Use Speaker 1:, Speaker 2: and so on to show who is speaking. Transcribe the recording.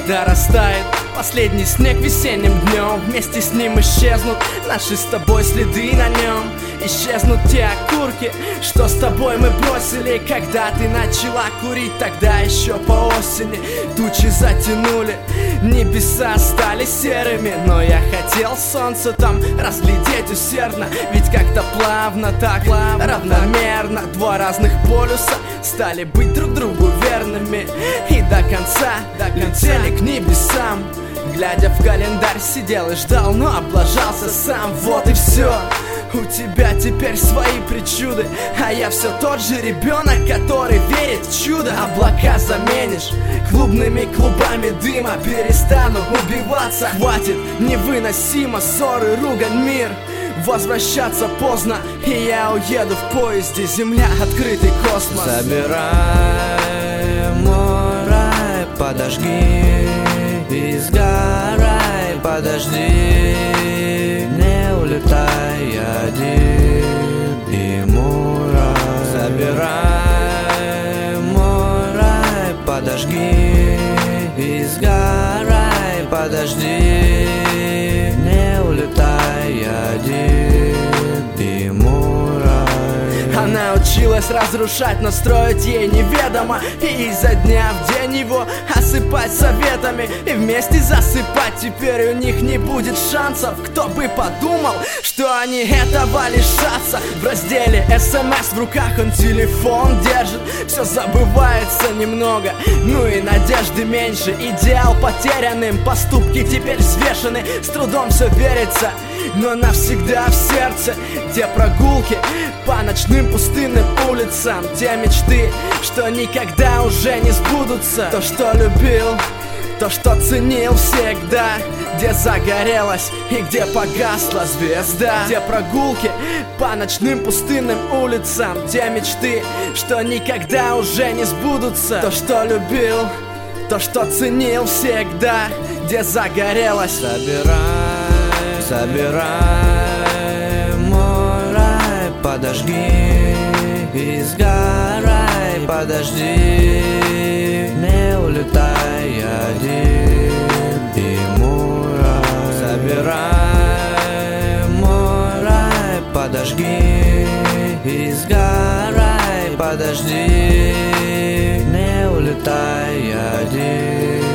Speaker 1: когда растает последний снег весенним днем, вместе с ним исчезнут наши с тобой следы на нем. Исчезнут те окурки, что с тобой мы бросили, когда ты начала курить, тогда еще по осени. Тучи затянули, небеса стали серыми, но я хотел солнце там разглядеть усердно. Ведь как-то плавно, так равномерно два разных полюса стали быть друг другу верными. И до конца летели к небесам. Глядя в календарь, сидел и ждал, но облажался сам. Вот и все. У тебя теперь свои причуды, а я все тот же ребенок, который верит в чудо. Облака заменишь клубными клубами дыма. Перестану убиваться, хватит, невыносимо ссоры, ругань, мир. Возвращаться поздно, и я уеду в поезде. Земля, открытый космос.
Speaker 2: Забирай мой рай, подожги и сгорай, подожди, не улетай один и мой рай. Забирай мой рай, подожги и сгорай, подожди, не улетай один и мой рай.
Speaker 1: Она училась разрушать, но строить ей неведомо. И изо дня в день его осыпать советами и вместе засыпать. Теперь у них не будет шансов. Кто бы подумал, что они этого лишатся. В разделе СМС в руках он телефон держит. Все забывается немного, ну и надежды меньше. Идеал потерянным, поступки теперь взвешены. С трудом все верится, но навсегда в сердце. Те прогулки по ночным пустынным улицам, те мечты, что никогда уже не сбудутся. То, что любил, то, что ценил всегда, где загорелась и где погасла звезда. Те прогулки по ночным пустынным улицам, те мечты, что никогда уже не сбудутся. То, что любил, то, что ценил всегда, где загорелась.
Speaker 2: Забирай мой рай, подожги и сгорай, подожди, не улетай один и мой рай. Забирай мой рай, подожги и сгорай, подожди, не улетай один.